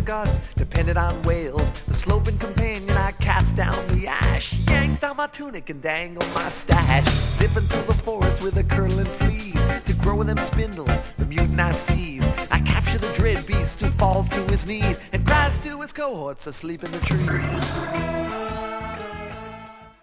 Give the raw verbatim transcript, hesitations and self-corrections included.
garden depended on whales. The sloping companion I cast down the ash, yanked on my tunic and dangled my stash. Zipping through the forest with a curling fleas to grow them spindles, the mutant I seize. I capture the dread beast who falls to his knees and cries to his cohorts asleep in the trees.